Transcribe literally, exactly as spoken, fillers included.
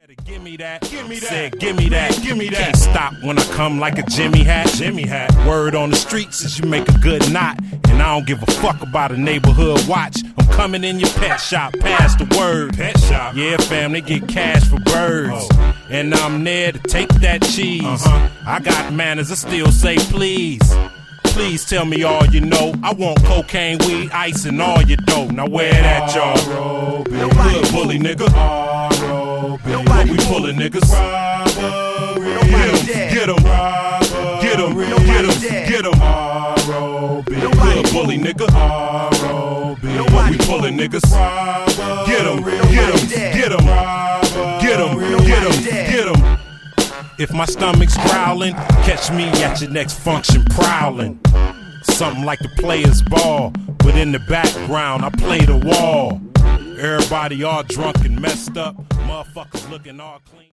Give me that, give me that, said, give me that, give me that. Can't stop when I come like a Jimmy hat. Jimmy hat. Word on the streets is you make a good knot, and I don't give a fuck about a neighborhood watch. I'm coming in your pet shop, pass the word. Pet shop. Yeah, fam, they get cash for birds, oh. And I'm there to take that cheese. Uh-huh. I got manners, I still say please. Please tell me all you know. I want cocaine, weed, ice, and all your dough. Now where that, y'all? Good bully, nigga. What we pullin', niggas? Get 'em, get 'em, get 'em, get 'em, get 'em. Good bully, nigga. What we pullin', niggas? Get 'em, get 'em, get 'em, get 'em, get 'em, get 'em. If my stomach's growling, catch me at your next function prowling. Something like the players ball, but in the background I play the wall. Everybody all drunk and messed up, motherfuckers looking all clean.